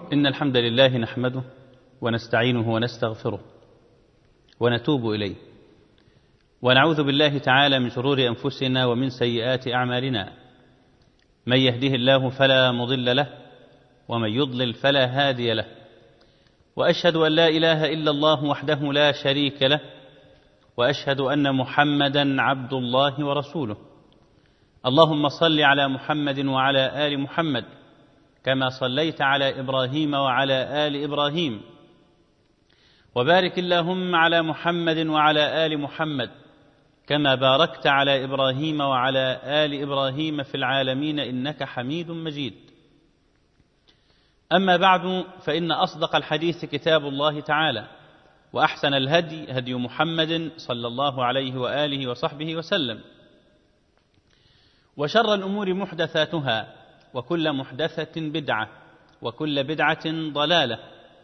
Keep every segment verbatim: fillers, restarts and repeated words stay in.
إن الحمد لله نحمده ونستعينه ونستغفره ونتوب إليه، ونعوذ بالله تعالى من شرور أنفسنا ومن سيئات أعمالنا. من يهده الله فلا مضل له، ومن يضلل فلا هادي له، وأشهد أن لا إله إلا الله وحده لا شريك له، وأشهد أن محمدا عبد الله ورسوله. اللهم صل على محمد وعلى آل محمد كما صليت على إبراهيم وعلى آل إبراهيم، وبارك اللهم على محمد وعلى آل محمد كما باركت على إبراهيم وعلى آل إبراهيم في العالمين إنك حميد مجيد. أما بعد، فإن أصدق الحديث كتاب الله تعالى، وأحسن الهدي هدي محمد صلى الله عليه وآله وصحبه وسلم، وشر الأمور محدثاتها، وكل محدثة بدعة، وكل بدعة ضلالة.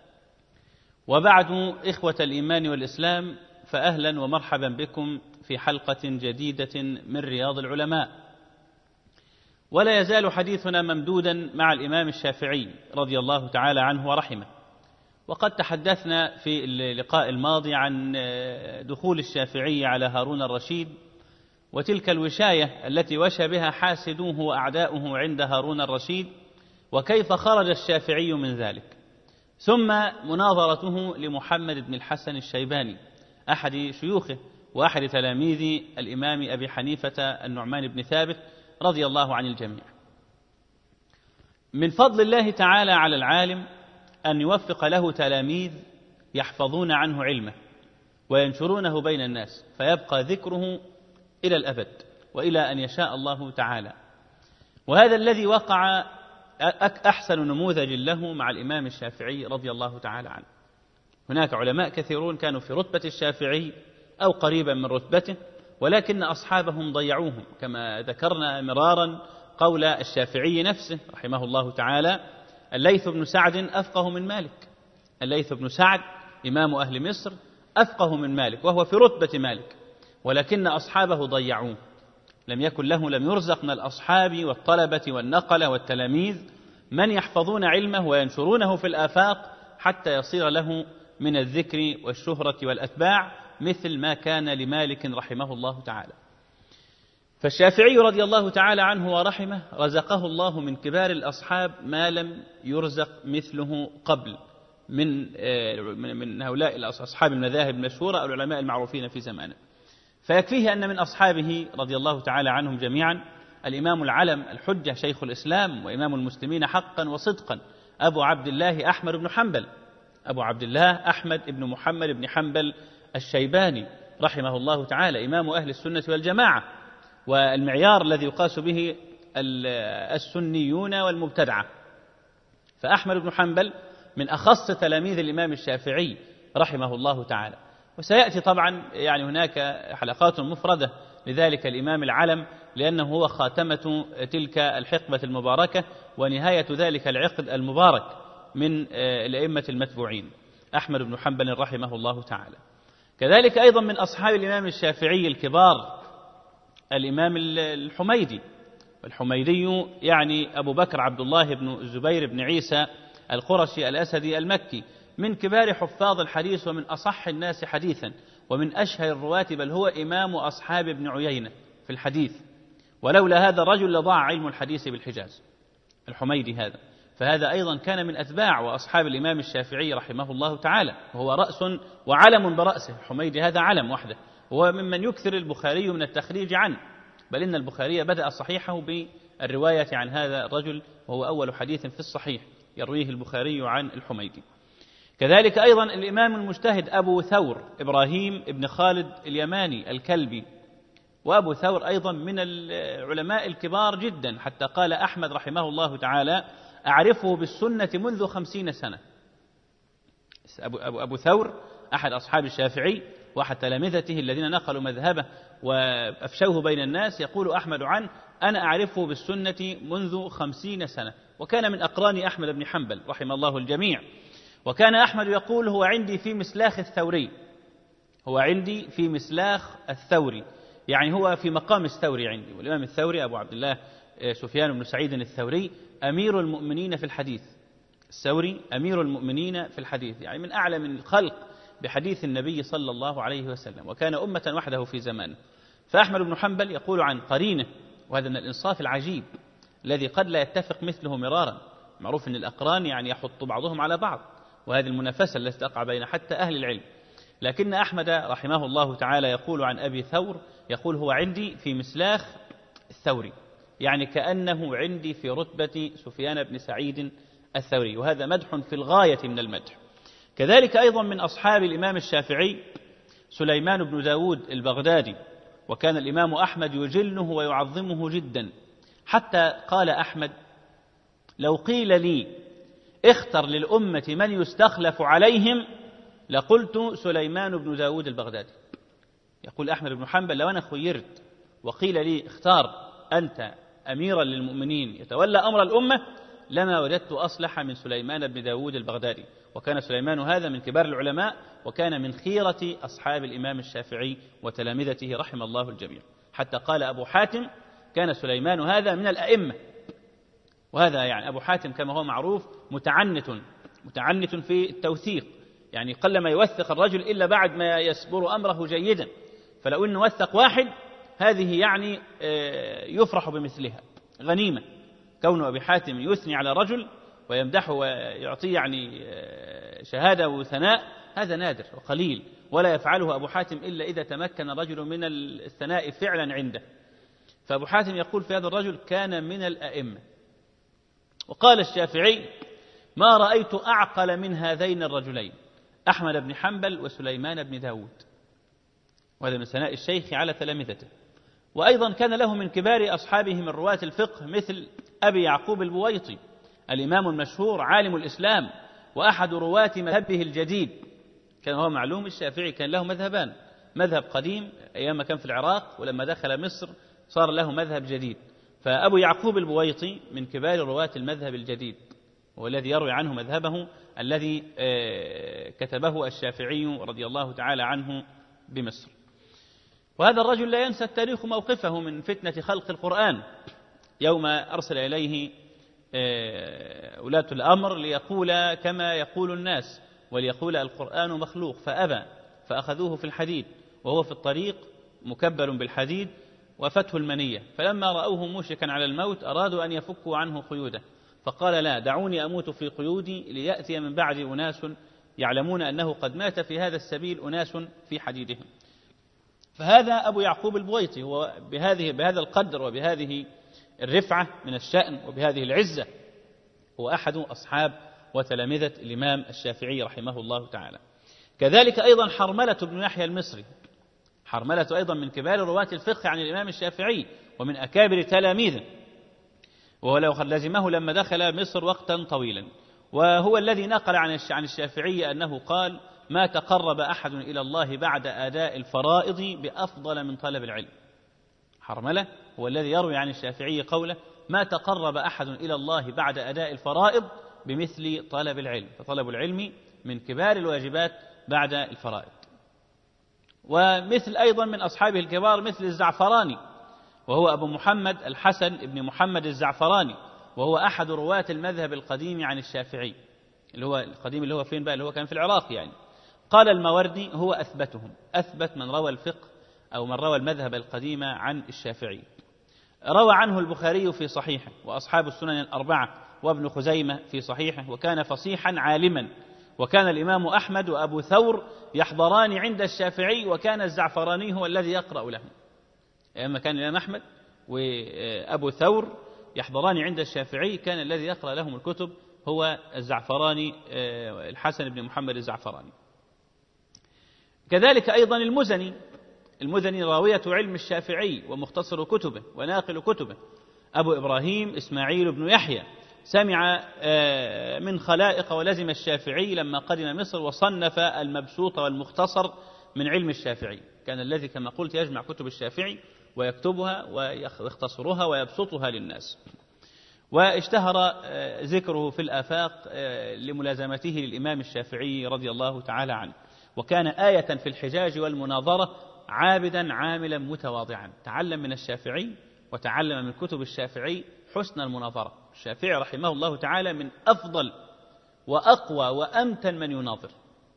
وبعد، إخوة الإيمان والإسلام، فأهلا ومرحبا بكم في حلقة جديدة من رياض العلماء. ولا يزال حديثنا ممدودا مع الإمام الشافعي رضي الله تعالى عنه ورحمه. وقد تحدثنا في اللقاء الماضي عن دخول الشافعي على هارون الرشيد، وتلك الوشاية التي وشى بها حاسدوه وأعداؤه عند هارون الرشيد، وكيف خرج الشافعي من ذلك. ثم مناظرته لمحمد بن الحسن الشيباني أحد شيوخه وأحد تلاميذ الإمام أبي حنيفة النعمان بن ثابت رضي الله عن الجميع. من فضل الله تعالى على العالم أن يوفق له تلاميذ يحفظون عنه علمه وينشرونه بين الناس، فيبقى ذكره إلى الأبد وإلى أن يشاء الله تعالى. وهذا الذي وقع أحسن نموذج له مع الإمام الشافعي رضي الله تعالى عنه. هناك علماء كثيرون كانوا في رتبة الشافعي أو قريبا من رتبته، ولكن أصحابهم ضيعوهم، كما ذكرنا مرارا قول الشافعي نفسه رحمه الله تعالى: الليث بن سعد أفقه من مالك. الليث بن سعد إمام أهل مصر أفقه من مالك، وهو في رتبة مالك، ولكن أصحابه ضيعوه. لم يكن له لم يرزق من الأصحاب والطلبة والنقلة والتلاميذ من يحفظون علمه وينشرونه في الآفاق حتى يصير له من الذكر والشهرة والأتباع مثل ما كان لمالك رحمه الله تعالى. فالشافعي رضي الله تعالى عنه ورحمه رزقه الله من كبار الأصحاب ما لم يرزق مثله قبل من من هؤلاء الأصحاب المذاهب المشهورة أو العلماء المعروفين في زمانه. فيكفيه أن من أصحابه رضي الله تعالى عنهم جميعا الإمام العلم الحجة شيخ الإسلام وإمام المسلمين حقا وصدقا أبو عبد الله أحمد بن حنبل أبو عبد الله أحمد بن محمد بن حنبل الشيباني رحمه الله تعالى، إمام أهل السنة والجماعة، والمعيار الذي يقاس به السنيون والمبتدعة. فأحمد بن حنبل من أخص تلاميذ الإمام الشافعي رحمه الله تعالى. وسيأتي طبعا يعني هناك حلقات مفردة لذلك الإمام العلم، لأنه هو خاتمة تلك الحقبة المباركة ونهاية ذلك العقد المبارك من الأئمة المتبوعين، أحمد بن حنبل رحمه الله تعالى. كذلك أيضا من أصحاب الإمام الشافعي الكبار الإمام الحميدي، والحميدي يعني أبو بكر عبد الله بن الزبير بن عيسى القرشي الأسدي المكي، من كبار حفاظ الحديث ومن أصح الناس حديثا ومن أشهر الرواة، بل هو إمام أصحاب ابن عيينة في الحديث، ولولا هذا الرجل لضاع علم الحديث بالحجاز الحميدي هذا. فهذا أيضا كان من أتباع وأصحاب الإمام الشافعي رحمه الله تعالى، وهو رأس وعلم برأسه. الحميدي هذا علم وحده، هو ممن يكثر البخاري من التخريج عنه، بل إن البخاري بدأ صحيحه بالرواية عن هذا الرجل، وهو أول حديث في الصحيح يرويه البخاري عن الحميدي. كذلك أيضا الإمام المجتهد أبو ثور إبراهيم ابن خالد اليماني الكلبي، وأبو ثور أيضا من العلماء الكبار جدا، حتى قال أحمد رحمه الله تعالى: أعرفه بالسنة منذ خمسين سنة. أبو, أبو, أبو ثور أحد أصحاب الشافعي وأحد تلامذته الذين نقلوا مذهبه وأفشوه بين الناس، يقول أحمد عنه: أنا أعرفه بالسنة منذ خمسين سنة. وكان من أقران أحمد بن حنبل رحم الله الجميع. وكان أحمد يقول: هو عندي في مسلاخ الثوري، هو عندي في مسلاخ الثوري، يعني هو في مقام الثوري عندي. والإمام الثوري أبو عبد الله سفيان بن سعيد الثوري أمير المؤمنين في الحديث، الثوري أمير المؤمنين في الحديث، يعني من أعلم الخلق بحديث النبي صلى الله عليه وسلم، وكان أمة وحده في زمانه. فأحمد بن حنبل يقول عن قرينه، وهذا من الإنصاف العجيب الذي قد لا يتفق مثله مرارا. معروف أن الأقران يعني يحط بعضهم على بعض، وهذه المنافسة التي تقع بين حتى أهل العلم. لكن أحمد رحمه الله تعالى يقول عن أبي ثور، يقول هو عندي في مسلاخ الثوري، يعني كأنه عندي في رتبة سفيان بن سعيد الثوري، وهذا مدح في الغاية من المدح. كذلك أيضا من أصحاب الإمام الشافعي سليمان بن داود البغدادي، وكان الإمام أحمد يجله ويعظمه جدا، حتى قال أحمد: لو قيل لي اختر للأمة من يستخلف عليهم لقلت سليمان بن داود البغدادي. يقول أحمد بن حنبل: لو أنا خيرت وقيل لي اختار أنت أميرا للمؤمنين يتولى أمر الأمة لما وجدت أصلح من سليمان بن داود البغدادي. وكان سليمان هذا من كبار العلماء، وكان من خيرة أصحاب الإمام الشافعي وتلامذته رحم الله الجميع، حتى قال أبو حاتم: كان سليمان هذا من الأئمة. وهذا يعني أبو حاتم كما هو معروف متعنت متعنت في التوثيق، يعني قلما يوثق الرجل إلا بعد ما يسبر أمره جيدا، فلو أنه وثق واحد هذه يعني يفرح بمثلها، غنيمة. كون أبي حاتم يثني على رجل ويمدحه ويعطيه يعني شهادة وثناء هذا نادر وقليل، ولا يفعله أبو حاتم إلا إذا تمكن رجل من الثناء فعلا عنده. فأبو حاتم يقول في هذا الرجل: كان من الأئمة. وقال الشافعي: ما رأيت أعقل من هذين الرجلين أحمد بن حنبل وسليمان بن داود. وهذا من ثناء الشيخ على تلامذته. وأيضا كان له من كبار أصحابه من رواة الفقه مثل أبي يعقوب البويطي الإمام المشهور عالم الإسلام وأحد رواة مذهبه الجديد. كان هو معلوم الشافعي كان له مذهبان، مذهب قديم أيام ما كان في العراق، ولما دخل مصر صار له مذهب جديد. فأبو يعقوب البويطي من كبار رواة المذهب الجديد، والذي يروي عنه مذهبه الذي كتبه الشافعي رضي الله تعالى عنه بمصر. وهذا الرجل لا ينسى التاريخ موقفه من فتنة خلق القرآن، يوم أرسل إليه ولاة الأمر ليقول كما يقول الناس وليقول القرآن مخلوق، فأبى، فأخذوه في الحديد وهو في الطريق مكبل بالحديد وفتح المنية، فلما رأوه موشكا على الموت أرادوا أن يفكوا عنه قيوده، فقال: لا، دعوني أموت في قيودي ليأتي من بعد أناس يعلمون أنه قد مات في هذا السبيل أناس في حديدهم. فهذا أبو يعقوب البويطي هو بهذه بهذا القدر وبهذه الرفعة من الشأن وبهذه العزة هو أحد أصحاب وتلامذة الإمام الشافعي رحمه الله تعالى. كذلك أيضا حرملة بن يحيى المصري، حرملة أيضا من كبار رواة الفقه عن الإمام الشافعي ومن أكابر تلاميذه، ولو قد لزمه لما دخل مصر وقتا طويلا، وهو الذي نقل عن الشافعي أنه قال: ما تقرب أحد إلى الله بعد أداء الفرائض بأفضل من طلب العلم. حرملة هو الذي يروي عن الشافعي قوله: ما تقرب أحد إلى الله بعد أداء الفرائض بمثل طلب العلم، فطلب العلم من كبار الواجبات بعد الفرائض. ومثل أيضا من أصحابه الكبار مثل الزعفراني، وهو أبو محمد الحسن ابن محمد الزعفراني، وهو أحد رواة المذهب القديم عن الشافعي، اللي هو القديم اللي هو فين بقى؟ اللي هو كان في العراق يعني. قال الماوردي: هو أثبتهم، أثبت من روى الفقه أو من روى المذهب القديم عن الشافعي. روى عنه البخاري في صحيحه، وأصحاب السنن الأربعة، وابن خزيمة في صحيحه، وكان فصيحا عالما. وكان الإمام أحمد وأبو ثور يحضران عند الشافعي، وكان الزعفراني هو الذي يقرأ لهم. أما كان الإمام أحمد وأبو ثور يحضران عند الشافعي، كان الذي يقرأ لهم الكتب هو الزعفراني الحسن بن محمد الزعفراني. كذلك أيضا المزني، المزني راوية علم الشافعي ومختصر كتبه وناقل كتبه، أبو إبراهيم إسماعيل بن يحيى، سمع من خلائق ولزم الشافعي لما قدم مصر، وصنف المبسوط والمختصر من علم الشافعي. كان الذي كما قلت يجمع كتب الشافعي ويكتبها ويختصرها ويبسطها للناس. واشتهر ذكره في الآفاق لملازمته للإمام الشافعي رضي الله تعالى عنه، وكان آية في الحجاج والمناظرة، عابدا عاملا متواضعا. تعلم من الشافعي وتعلم من كتب الشافعي حسن المناظرة. الشافعي رحمه الله تعالى من أفضل وأقوى وأمتن من يناظر،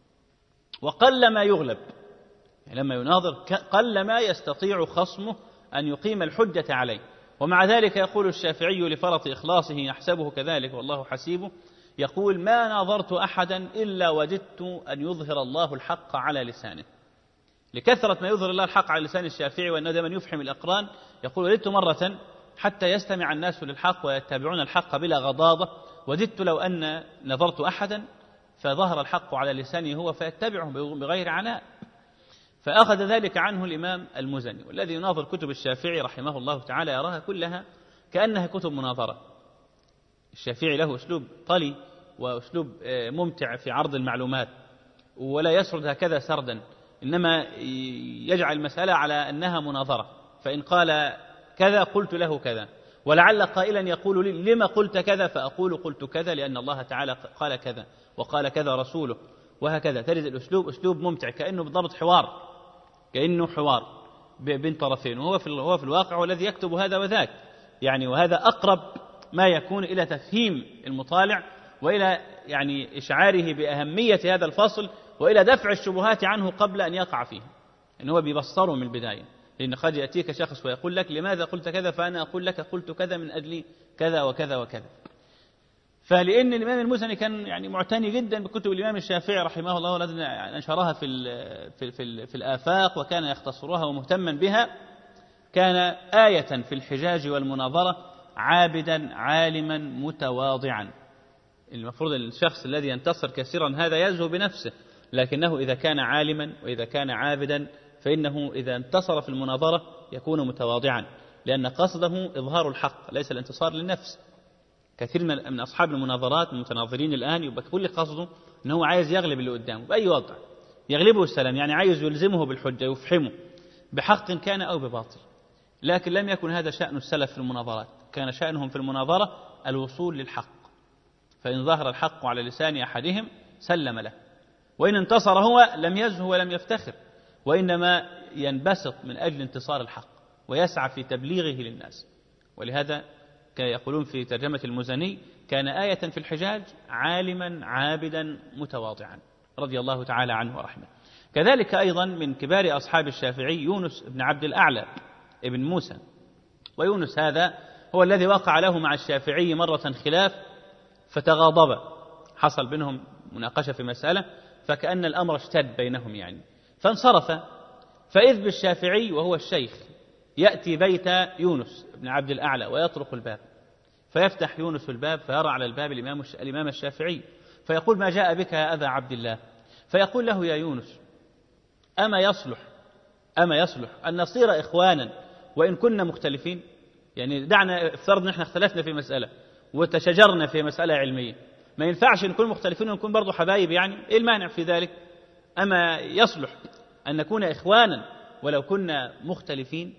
وقل ما يغلب، يعني لما يناظر قل ما يستطيع خصمه أن يقيم الحجة عليه. ومع ذلك يقول الشافعي لفرط إخلاصه يحسبه كذلك والله حسيبه، يقول: ما ناظرت أحدا إلا وجدت أن يظهر الله الحق على لسانه. لكثرة ما يظهر الله الحق على لسان الشافعي وأنه دائما يفحم الأقران، يقول: وددت مرة حتى يستمع الناس للحق ويتبعون الحق بلا غضاضة، وددت لو أن نظرت أحدا فظهر الحق على لسانه هو فيتبعه بغير عناء. فأخذ ذلك عنه الإمام المزني، والذي يناظر كتب الشافعي رحمه الله تعالى يراها كلها كأنها كتب مناظرة. الشافعي له أسلوب طلي وأسلوب ممتع في عرض المعلومات، ولا يسرد هكذا سردا، إنما يجعل المسألة على أنها مناظرة. فإن قال كذا قلت له كذا، ولعل قائلا يقول لي: لما قلت كذا؟ فأقول: قلت كذا لأن الله تعالى قال كذا وقال كذا رسوله، وهكذا. تجد الأسلوب أسلوب ممتع كأنه بالضبط حوار، كأنه حوار بين طرفين، وهو في هو في الواقع هو الذي يكتب هذا وذاك يعني. وهذا أقرب ما يكون إلى تفهيم المطالع وإلى يعني إشعاره بأهمية هذا الفصل وإلى دفع الشبهات عنه قبل أن يقع فيه، إن هو بيبصره من البداية. لأن قد يأتيك شخص ويقول لك: لماذا قلت كذا؟ فأنا أقول لك: قلت كذا من أجل كذا وكذا وكذا. فلأن الإمام المزني كان يعني معتني جدا بكتب الإمام الشافعي رحمه الله الذي أنشرها في في في, في الآفاق وكان يختصرها ومهتما بها، كان آية في الحجاج والمناظرة، عابدا عالما متواضعا. المفروض الشخص الذي ينتصر كثيرا هذا يزهو بنفسه، لكنه إذا كان عالما وإذا كان عابدا فإنه إذا انتصر في المناظرة يكون متواضعا، لأن قصده إظهار الحق ليس الانتصار للنفس. كثير من أصحاب المناظرات المتناظرين الآن يبقى كل قصده أنه عايز يغلب اللي قدامه بأي وضع، يغلبه السلام، يعني عايز يلزمه بالحجة، يفحمه بحق كان أو بباطل. لكن لم يكن هذا شأن السلف في المناظرات، كان شأنهم في المناظرة الوصول للحق، فإن ظهر الحق على لسان أحدهم سلم له، وإن انتصر هو لم يزهو ولم يفتخر، وإنما ينبسط من أجل انتصار الحق ويسعى في تبليغه للناس. ولهذا يقولون في ترجمة المزني: كان آية في الحجاج عالما عابدا متواضعا رضي الله تعالى عنه ورحمه. كذلك أيضا من كبار أصحاب الشافعي يونس بن عبد الأعلى ابن موسى، ويونس هذا هو الذي وقع له مع الشافعي مرة خلاف فتغاضب، حصل بينهم مناقشة في مسألة فكأن الأمر اشتد بينهم يعني، فانصرف. فإذ بالشافعي وهو الشيخ يأتي بيت يونس بن عبد الأعلى ويطرق الباب، فيفتح يونس الباب فيرى على الباب الإمام الإمام الشافعي، فيقول: ما جاء بك يا أبا عبد الله؟ فيقول له: يا يونس، أما يصلح أما يصلح أن نصير إخوانا وإن كنا مختلفين؟ يعني دعنا افترض نحن اختلفنا في مسألة وتشجرنا في مسألة علمية، ما ينفعش نكون مختلفين ونكون برضو حبايب؟ يعني إيه المانع في ذلك؟ أما يصلح أن نكون إخوانا ولو كنا مختلفين؟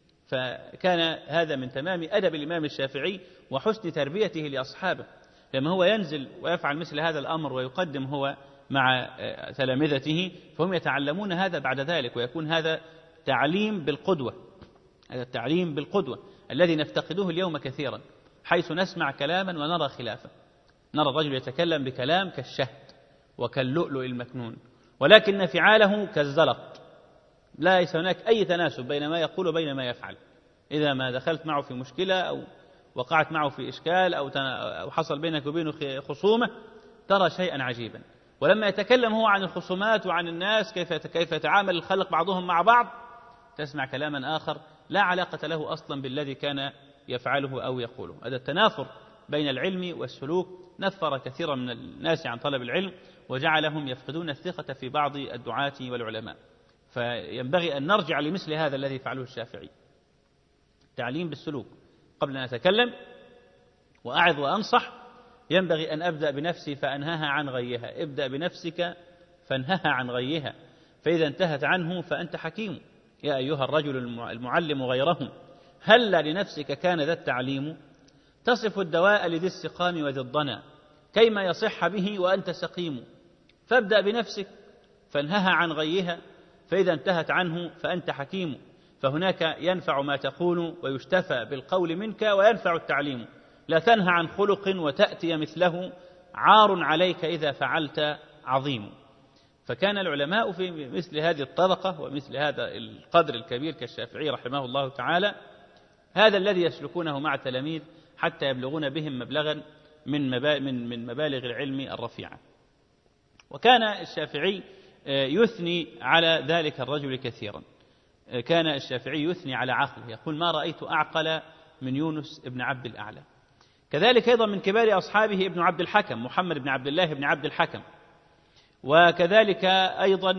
فكان هذا من تمام أدب الإمام الشافعي وحسن تربيته لأصحابه، لما هو ينزل ويفعل مثل هذا الأمر ويقدم هو مع تلامذته فهم يتعلمون هذا بعد ذلك، ويكون هذا تعليم بالقدوة، هذا التعليم بالقدوة الذي نفتقده اليوم كثيرا، حيث نسمع كلاما ونرى خلافه. نرى الرجل يتكلم بكلام كالشهد وكاللؤلؤ المكنون، ولكن فعاله كالزلط، ليس هناك أي تناسب بين ما يقول وبين ما يفعل. إذا ما دخلت معه في مشكلة أو وقعت معه في إشكال أو حصل بينك وبينه خصومة ترى شيئا عجيبا، ولما يتكلم هو عن الخصومات وعن الناس كيف كيف يتعامل الخلق بعضهم مع بعض تسمع كلاما آخر لا علاقة له أصلا بالذي كان يفعله أو يقوله. هذا التنافر بين العلم والسلوك نفر كثيرا من الناس عن طلب العلم وجعلهم يفقدون الثقة في بعض الدعاة والعلماء. فينبغي أن نرجع لمثل هذا الذي فعله الشافعي، تعليم بالسلوك. قبل أن أتكلم وأعظ وأنصح ينبغي أن أبدأ بنفسي فأنهاها عن غيها. ابدأ بنفسك فانهها عن غيها، فإذا انتهت عنه فأنت حكيم. يا أيها الرجل المعلم غيره هل لنفسك كان ذا التعليم؟ تصف الدواء لذي السقام وذي الضنا كيما يصح به وأنت سقيم. فابدأ بنفسك فانهها عن غيها، فإذا انتهت عنه فأنت حكيم. فهناك ينفع ما تقول ويشتفى بالقول منك، وينفع التعليم. لا تنهى عن خلق وتأتي مثله عار عليك إذا فعلت عظيم. فكان العلماء في مثل هذه الطبقة ومثل هذا القدر الكبير كالشافعي رحمه الله تعالى هذا الذي يسلكونه مع التلاميذ حتى يبلغون بهم مبلغا من من من مبالغ العلم الرفيعة. وكان الشافعي يثني على ذلك الرجل كثيرا. كان الشافعي يثني على عقله، يقول ما رأيت أعقل من يونس ابن عبد الأعلى. كذلك أيضا من كبار أصحابه ابن عبد الحكم محمد بن عبد الله بن عبد الحكم، وكذلك أيضا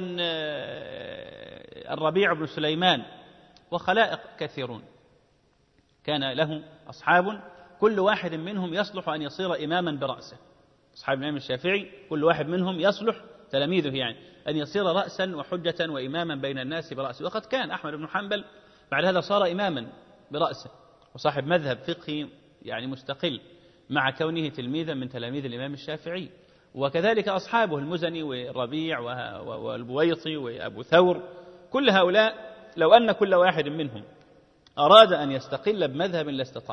الربيع بن سليمان، وخلائق كثيرون. كان له أصحاب كل واحد منهم يصلح أن يصير إماما برأسه. أصحاب الإمام الشافعي كل واحد منهم يصلح، تلاميذه يعني، أن يصير رأسا وحجة وإماما بين الناس برأسه. وقد كان أحمد بن حنبل بعد هذا صار إماما برأسه وصاحب مذهب فقهي يعني مستقل مع كونه تلميذا من تلاميذ الإمام الشافعي. وكذلك أصحابه المزني والربيع والبويطي وأبو ثور، كل هؤلاء لو أن كل واحد منهم أراد أن يستقل بمذهب لاستطاع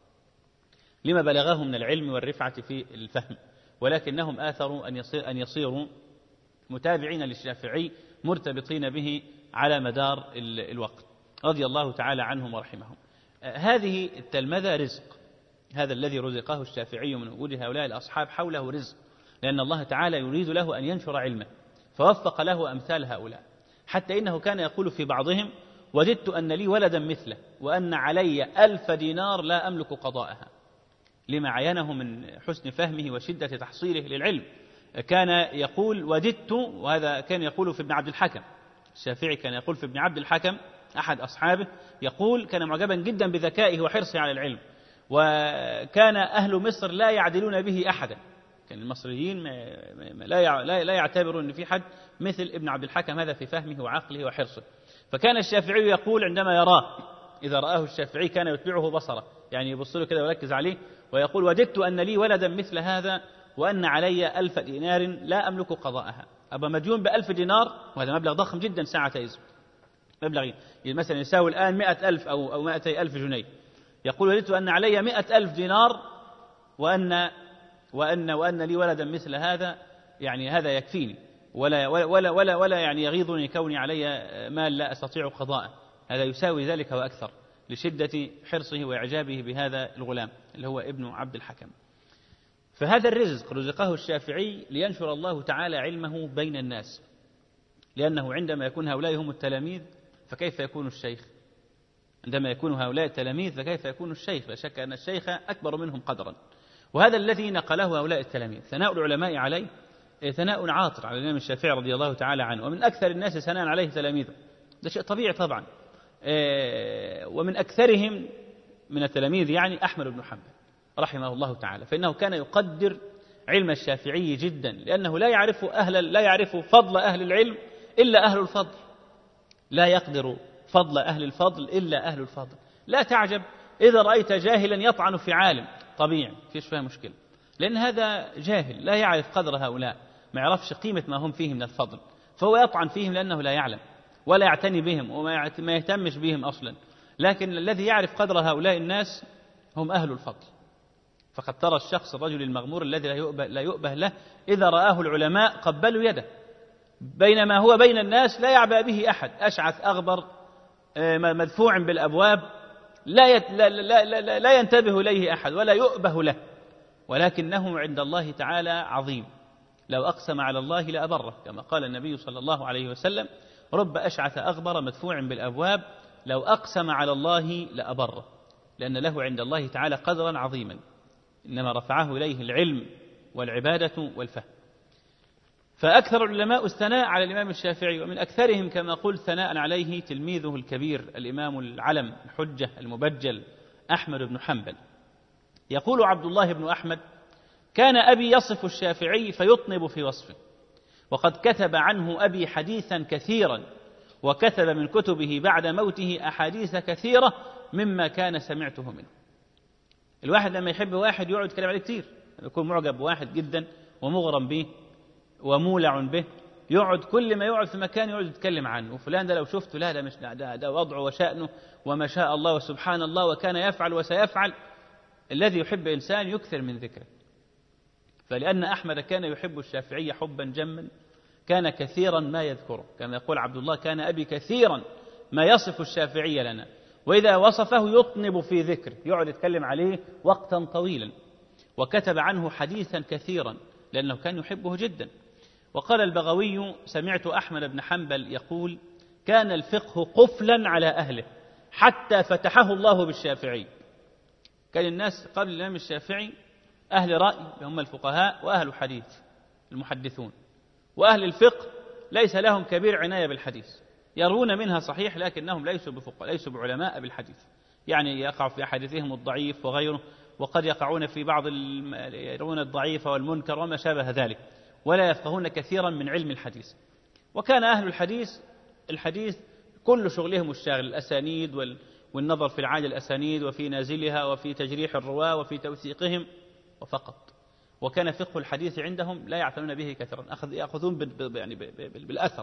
لما بلغه من العلم والرفعة في الفهم، ولكنهم آثروا أن يصير أن يصيروا متابعين للشافعي مرتبطين به على مدار الوقت رضي الله تعالى عنهم ورحمهم. هذه التلمذة رزق، هذا الذي رزقه الشافعي من وجود هؤلاء الأصحاب حوله رزق، لأن الله تعالى يريد له أن ينشر علمه فوفق له أمثال هؤلاء، حتى إنه كان يقول في بعضهم وجدت أن لي ولدا مثله وأن علي ألف دينار لا أملك قضاءها، لما عينه من حسن فهمه وشدة تحصيله للعلم. كان يقول وجدت، وهذا كان يقول في ابن عبد الحكم، الشافعي كان يقول في ابن عبد الحكم أحد أصحابه، يقول كان معجبا جدا بذكائه وحرصه على العلم، وكان أهل مصر لا يعدلون به أحدا، كان المصريين لا يعتبرون أن في حد مثل ابن عبد الحكم هذا في فهمه وعقله وحرصه. فكان الشافعي يقول عندما يراه، إذا رآه الشافعي كان يتبعه بصره، يعني يبص له كده ويركز عليه، ويقول وجدت أن لي ولدا مثل هذا وأن علي ألف دينار لا أملك قضاءها. أبا مديون بألف دينار، وهذا مبلغ ضخم جدا ساعة إذن، مبلغ مثلا يساوي الآن مئة ألف أو أو مئتي ألف جنيه. يقول وجدت أن علي مئة ألف دينار وأن وأن وأن لي ولدا مثل هذا، يعني هذا يكفيني ولا ولا ولا ولا يعني يغيظني كوني علي مال لا أستطيع قضاءه، هذا يساوي ذلك وأكثر لشدة حرصه وإعجابه بهذا الغلام اللي هو ابن عبد الحكم. فهذا الرزق رزقه الشافعي لينشر الله تعالى علمه بين الناس، لأنه عندما يكون هؤلاء هم التلاميذ فكيف يكون الشيخ؟ عندما يكون هؤلاء التلاميذ فكيف يكون الشيخ؟ لا شك أن الشيخ أكبر منهم قدرا. وهذا الذي نقله هؤلاء التلاميذ، ثناء العلماء عليه ثناء عاطر على الإمام الشافعي رضي الله تعالى عنه، ومن أكثر الناس ثناء عليه تلاميذه، ده شيء طبيعي طبعا. ومن أكثرهم من التلاميذ يعني أحمد بن حنبل رحمه الله تعالى، فإنه كان يقدر علم الشافعي جدا، لأنه لا يعرف أهل لا يعرف فضل أهل العلم إلا أهل الفضل، لا يقدر فضل أهل الفضل إلا أهل الفضل. لا تعجب إذا رأيت جاهلا يطعن في عالم، طبيعي فيش فيها مشكلة، لأن هذا جاهل لا يعرف قدر هؤلاء، ما يعرفش قيمة ما هم فيه من الفضل، فهو يطعن فيهم لأنه لا يعلم ولا يعتني بهم وما يهتمش بهم أصلا. لكن الذي يعرف قدر هؤلاء الناس هم أهل الفضل. فقد ترى الشخص الرجل المغمور الذي لا يؤبه, لا يؤبه له إذا رآه العلماء قبلوا يده، بينما هو بين الناس لا يعبأ به أحد، أشعث أغبر مدفوع بالأبواب، لا, يت... لا, لا, لا, لا ينتبه إليه أحد ولا يؤبه له، ولكنه عند الله تعالى عظيم. لو أقسم على الله لأبره، كما قال النبي صلى الله عليه وسلم رب أشعث أغبر مدفوع بالأبواب لو أقسم على الله لأبره، لأن له عند الله تعالى قدرا عظيما، إنما رفعه إليه العلم والعبادة والفهم. فأكثر العلماء الثناء على الإمام الشافعي، ومن أكثرهم كما قلت ثناء عليه تلميذه الكبير الإمام العلم الحجة المبجل أحمد بن حنبل. يقول عبد الله بن أحمد كان أبي يصف الشافعي فيطنب في وصفه، وقد كتب عنه أبي حديثا كثيرا، وكتب من كتبه بعد موته أحاديث كثيرة مما كان سمعته منه. الواحد لما يحب واحد يقعد يتكلم عليه كتير، يكون معجب بواحد جدا ومغرم به ومولع به، يقعد كل ما يقعد في مكان يقعد يتكلم عنه، وفلان ده لو شفته لا ده مش ده, ده وضعه وشأنه وما شاء الله وسبحان الله وكان يفعل وسيفعل. الذي يحب إنسان يكثر من ذكره، فلأن أحمد كان يحب الشافعي حبا جما كان كثيرا ما يذكره، كما يقول عبد الله كان أبي كثيرا ما يصف الشافعي لنا، وإذا وصفه يطنب في ذكره، يقعد يتكلم عليه وقتا طويلا، وكتب عنه حديثا كثيرا لأنه كان يحبه جدا. وقال البغوي: سمعت أحمد بن حنبل يقول: كان الفقه قفلا على أهله حتى فتحه الله بالشافعي. كان الناس قبل الإمام الشافعي أهل رأي هم الفقهاء وأهل حديث المحدثون، وأهل الفقه ليس لهم كبير عناية بالحديث، يرون منها صحيح لكنهم ليسوا بفقهاء، ليسوا بعلماء بالحديث، يعني يقع في أحاديثهم الضعيف وغيره، وقد يقعون في بعض يرون الضعيف والمنكر وما شابه ذلك، ولا يفقهون كثيرا من علم الحديث. وكان أهل الحديث الحديث كل شغلهم الشاغل الأسانيد والنظر في العاجل الأسانيد وفي نازلها وفي تجريح الرواة وفي توثيقهم وفقط. وكان فقه الحديث عندهم لا يعتنون به كثيرا، أخذ يأخذون يعني بالأثر،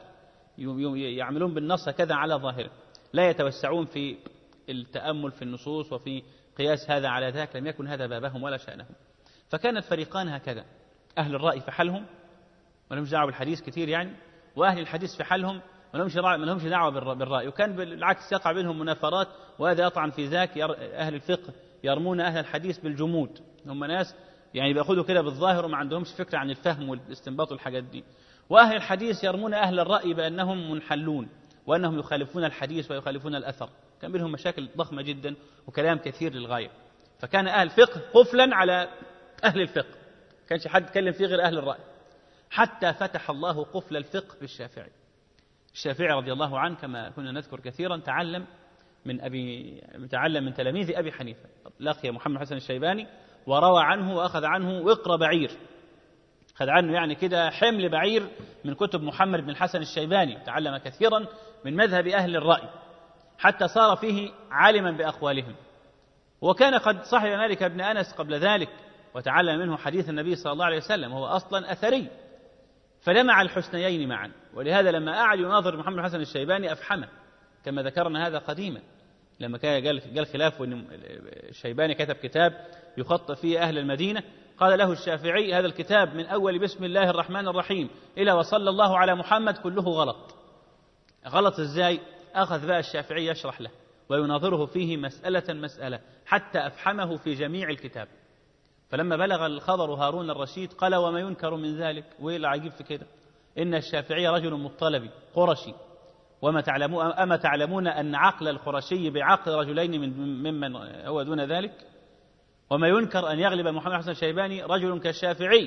يعملون بالنص كذا على ظاهره، لا يتوسعون في التأمل في النصوص وفي قياس هذا على ذاك، لم يكن هذا بابهم ولا شأنهم. فكان الفريقان هكذا، أهل الرأي في حالهم ما لهمش دعوة بالحديث كثير يعني، وأهل الحديث في حالهم ما لهمش دعوة بالرأي، وكان بالعكس يقع بينهم منافرات، وهذا يطعن في ذاك. أهل الفقه يرمون أهل الحديث بالجمود، هم ناس يعني بيأخذوا كده بالظاهر وما عندهمش فكرة عن الفهم والاستنباط والحاجات دي. وأهل الحديث يرمون أهل الرأي بأنهم منحلون وأنهم يخالفون الحديث ويخالفون الأثر. كان بينهم مشاكل ضخمة جدا وكلام كثير للغاية. فكان أهل الفقه قفلا على أهل الفقه، كانش حد يتكلم فيه غير أهل الرأي، حتى فتح الله قفل الفقه بالشافعي. الشافعي رضي الله عنه كما كنا نذكر كثيرا تعلم من أبي تعلم من تلاميذ أبي حنيفة، لقي محمد حسن الشيباني وروى عنه وأخذ عنه وقر بعير، أخذ عنه يعني كده حمل بعير من كتب محمد بن الحسن الشيباني. تعلم كثيرا من مذهب أهل الرأي حتى صار فيه عالما بأقوالهم. وكان قد صحب مالك بن أنس قبل ذلك وتعلم منه حديث النبي صلى الله عليه وسلم، وهو أصلا أثري، فجمع الحسنيين معا. ولهذا لما أعد يناظر محمد حسن الشيباني أفحمه، كما ذكرنا هذا قديما، لما كان قال خلاف وأن الشيباني كتب كتاب يخط فيه أهل المدينة، قال له الشافعي: هذا الكتاب من أول بسم الله الرحمن الرحيم إلى وصلى الله على محمد كله غلط. غلط إزاي؟ أخذ بقى الشافعي يشرح له ويناظره فيه مسألة مسألة حتى أفحمه في جميع الكتاب. فلما بلغ الخبر هارون الرشيد قال: وما ينكر من ذلك؟ وإيه العجيب في كده؟ إن الشافعي رجل مطلبي قرشي، وما تعلمون أما تعلمون أن عقل القرشي بعقل رجلين من ممن هو دون ذلك؟ وما ينكر أن يغلب محمد حسن الشيباني رجل كالشافعي.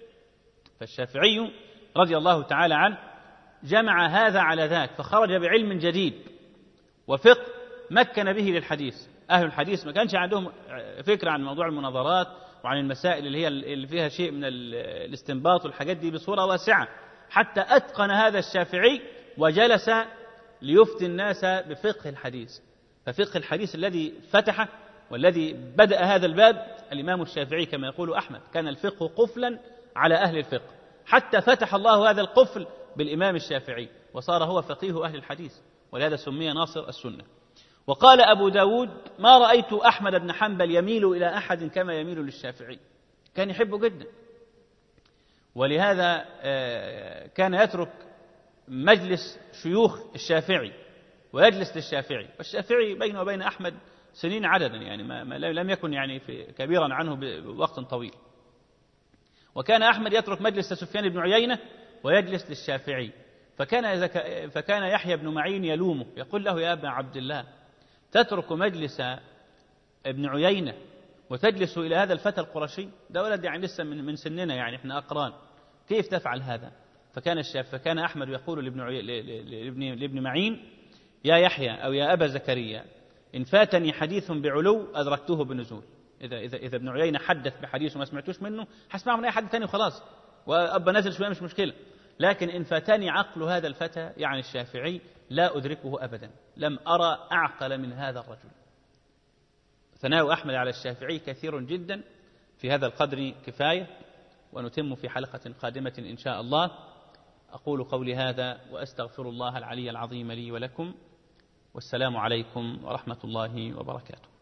فالشافعي رضي الله تعالى عنه جمع هذا على ذاك، فخرج بعلم جديد وفقه مكن به للحديث. أهل الحديث ما كانش عندهم فكرة عن موضوع المناظرات وعن المسائل اللي هي اللي فيها شيء من الاستنباط والحاجات دي بصورة واسعة، حتى أتقن هذا الشافعي وجلس ليفتي الناس بفقه الحديث. ففقه الحديث الذي فتح والذي بدأ هذا الباب الإمام الشافعي كما يقول أحمد: كان الفقه قفلا على أهل الفقه، حتى فتح الله هذا القفل بالإمام الشافعي وصار هو فقيه أهل الحديث، ولهذا سمي ناصر السنة. وقال أبو داود: ما رأيت أحمد بن حنبل يميل إلى أحد كما يميل للشافعي، كان يحبه جدا. ولهذا كان يترك مجلس شيوخ الشافعي ويجلس للشافعي، والشافعي بينه وبين أحمد سنين عددا، يعني ما لم يكن يعني في كبيرا عنه بوقت طويل. وكان أحمد يترك مجلس سفيان بن عيينة ويجلس للشافعي، فكان إذا فكان يحيى بن معين يلومه يقول له: يا ابن عبد الله، تترك مجلس ابن عيينة وتجلس إلى هذا الفتى القرشي؟ ده ولد يعني لسه من من سننا، يعني احنا أقران، كيف تفعل هذا؟ فكان الشاف فكان أحمد يقول لابن عي... لابن لابن معين: يا يحيى أو يا أبا زكريا، إن فاتني حديث بعلو أدركته بنزول. إذا إذا إذا ابن عيينة حدث بحديث وما سمعتوش منه هسمعه من أي حد ثاني وخلاص، وأبا نزل شوية مش مشكلة. لكن إن فاتني عقل هذا الفتى يعني الشافعي لا أدركه أبدا، لم أرى أعقل من هذا الرجل. ثناء أحمد على الشافعي كثير جدا، في هذا القدر كفاية، ونتم في حلقة قادمة إن شاء الله. أقول قولي هذا وأستغفر الله العلي العظيم لي ولكم، والسلام عليكم ورحمة الله وبركاته.